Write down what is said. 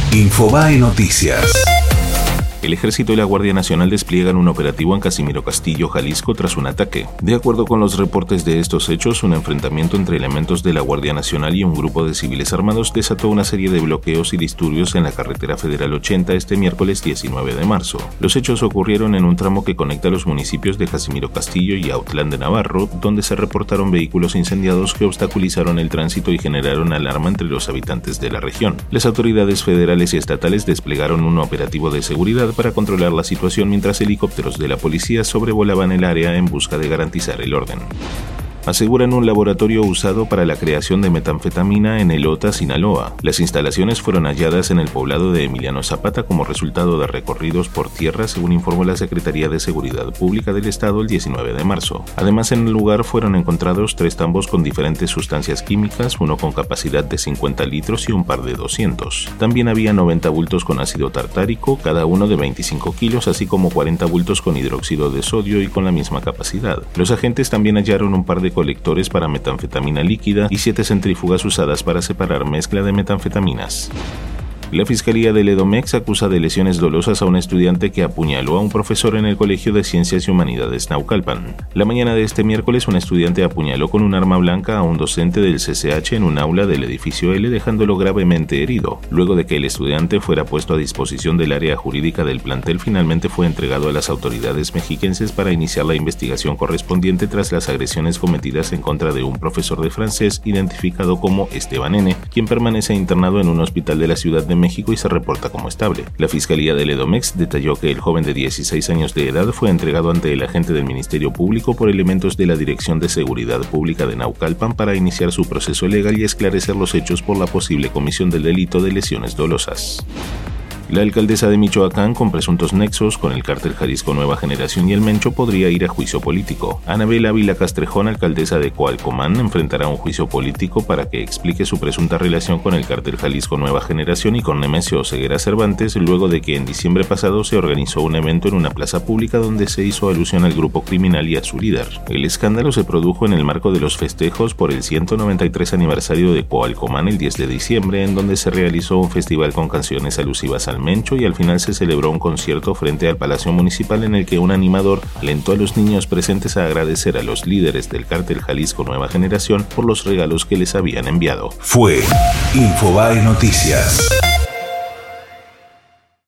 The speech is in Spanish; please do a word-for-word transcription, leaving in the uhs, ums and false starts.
Infobae Noticias. El Ejército y la Guardia Nacional despliegan un operativo en Casimiro Castillo, Jalisco, tras un ataque. De acuerdo con los reportes de estos hechos, un enfrentamiento entre elementos de la Guardia Nacional y un grupo de civiles armados desató una serie de bloqueos y disturbios en la carretera federal ochenta este miércoles diecinueve de marzo. Los hechos ocurrieron en un tramo que conecta los municipios de Casimiro Castillo y Autlán de Navarro, donde se reportaron vehículos incendiados que obstaculizaron el tránsito y generaron alarma entre los habitantes de la región. Las autoridades federales y estatales desplegaron un operativo de seguridad para controlar la situación mientras helicópteros de la policía sobrevolaban el área en busca de garantizar el orden. Aseguran un laboratorio usado para la creación de metanfetamina en Elota, Sinaloa. Las instalaciones fueron halladas en el poblado de Emiliano Zapata como resultado de recorridos por tierra, según informó la Secretaría de Seguridad Pública del Estado el diecinueve de marzo. Además, en el lugar fueron encontrados tres tambos con diferentes sustancias químicas, uno con capacidad de cincuenta litros y un par de doscientos. También había noventa bultos con ácido tartárico, cada uno de veinticinco kilos, así como cuarenta bultos con hidróxido de sodio y con la misma capacidad. Los agentes también hallaron un par de colectores para metanfetamina líquida y siete centrífugas usadas para separar mezcla de metanfetaminas. La Fiscalía del Edomex acusa de lesiones dolosas a un estudiante que apuñaló a un profesor en el Colegio de Ciencias y Humanidades Naucalpan. La mañana de este miércoles, un estudiante apuñaló con un arma blanca a un docente del C C H en un aula del edificio L, dejándolo gravemente herido. Luego de que el estudiante fuera puesto a disposición del área jurídica del plantel, finalmente fue entregado a las autoridades mexiquenses para iniciar la investigación correspondiente tras las agresiones cometidas en contra de un profesor de francés identificado como Esteban N., quien permanece internado en un hospital de la Ciudad de México y se reporta como estable. La Fiscalía del Edomex detalló que el joven de dieciséis años de edad fue entregado ante el agente del Ministerio Público por elementos de la Dirección de Seguridad Pública de Naucalpan para iniciar su proceso legal y esclarecer los hechos por la posible comisión del delito de lesiones dolosas. La alcaldesa de Michoacán, con presuntos nexos con el cártel Jalisco Nueva Generación y el Mencho, podría ir a juicio político. Anabel Ávila Castrejón, alcaldesa de Coalcomán, enfrentará un juicio político para que explique su presunta relación con el cártel Jalisco Nueva Generación y con Nemesio Ceguera Cervantes, luego de que en diciembre pasado se organizó un evento en una plaza pública donde se hizo alusión al grupo criminal y a su líder. El escándalo se produjo en el marco de los festejos por el ciento noventa y tres aniversario de Coalcomán el diez de diciembre, en donde se realizó un festival con canciones alusivas al Mencho y al final se celebró un concierto frente al Palacio Municipal en el que un animador alentó a los niños presentes a agradecer a los líderes del cártel Jalisco Nueva Generación por los regalos que les habían enviado. Fue Infobae Noticias.